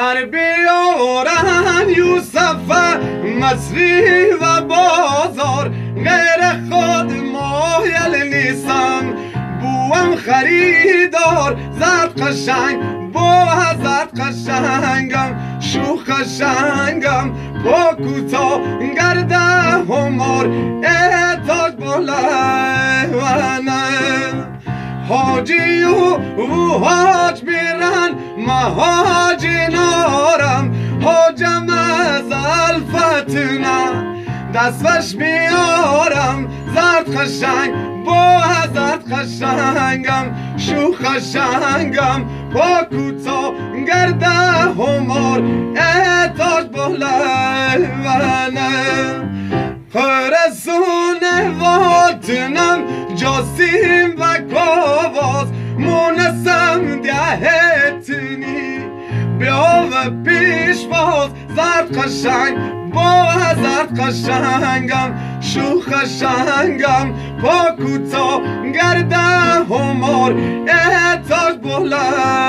در بیارن یوسف مصری و بازار غیر خود مایل نیستم بوم خریدار زرد قشنگ با زرد قشنگم شوخ قشنگم با کوتا گرده همار اتاج بلنه حاجی و حاج میرن مهاجی نارم حاجم از الفتنه دستش میارم زرد قشنگ با زرد قشنگم شوخ قشنگم با کوتا گرده همار اتاج بلنه خرسون واتنم جاسیم و کاواز مونسم دهتنی بیا و پیشواز زرد قشنگ با زرد قشنگم شوخ قشنگم با کوتا گرده همار اتاج بلند